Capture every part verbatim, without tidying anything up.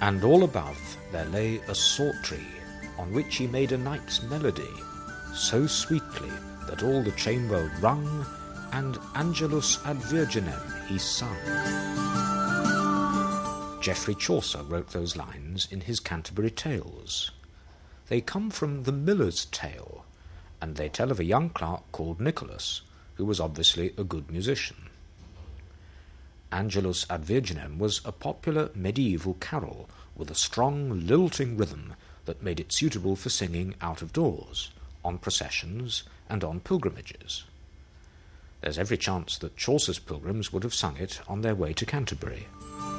And all above there lay a psaltery, on which he made a knight's melody, so sweetly that all the chamber rung, and Angelus ad Virginem he sung. Geoffrey Chaucer wrote those lines in his Canterbury Tales. They come from The Miller's Tale, and they tell of a young clerk called Nicholas, who was obviously a good musician. Angelus ad Virginem was a popular medieval carol with a strong, lilting rhythm that made it suitable for singing out of doors, on processions, and on pilgrimages. There's every chance that Chaucer's pilgrims would have sung it on their way to Canterbury.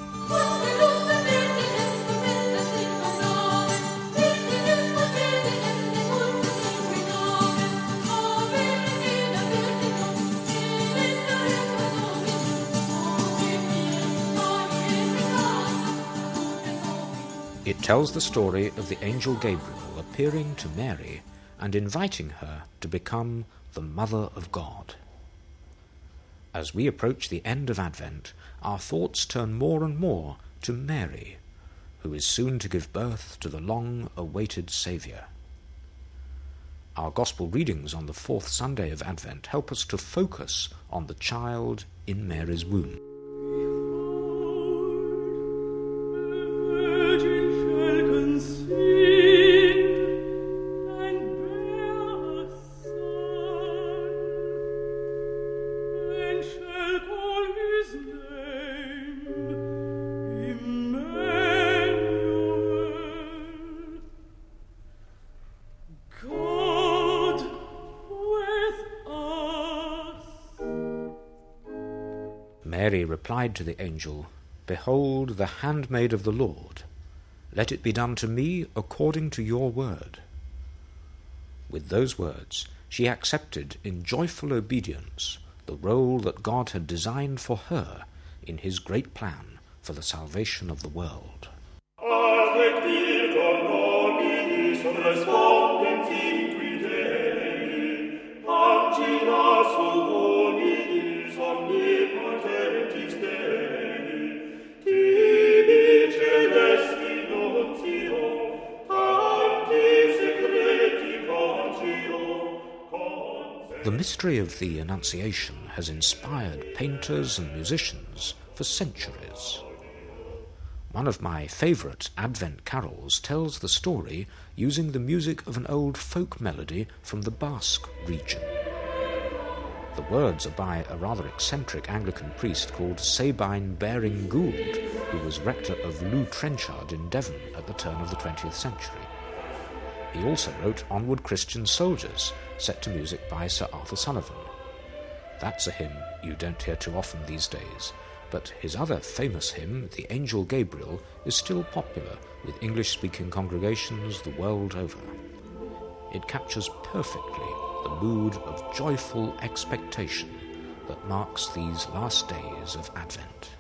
It tells the story of the angel Gabriel appearing to Mary and inviting her to become the Mother of God. As we approach the end of Advent, our thoughts turn more and more to Mary, who is soon to give birth to the long-awaited Saviour. Our Gospel readings on the fourth Sunday of Advent help us to focus on the child in Mary's womb. Mary replied to the angel, "Behold, the handmaid of the Lord. Let it be done to me according to your word." With those words, she accepted in joyful obedience the role that God had designed for her in his great plan for the salvation of the world. The mystery of the Annunciation has inspired painters and musicians for centuries. One of my favourite Advent carols tells the story using the music of an old folk melody from the Basque region. The words are by a rather eccentric Anglican priest called Sabine Baring Gould, who was rector of Lew Trenchard in Devon at the turn of the twentieth century. He also wrote Onward Christian Soldiers, set to music by Sir Arthur Sullivan. That's a hymn you don't hear too often these days, but his other famous hymn, The Angel Gabriel, is still popular with English-speaking congregations the world over. It captures perfectly the mood of joyful expectation that marks these last days of Advent.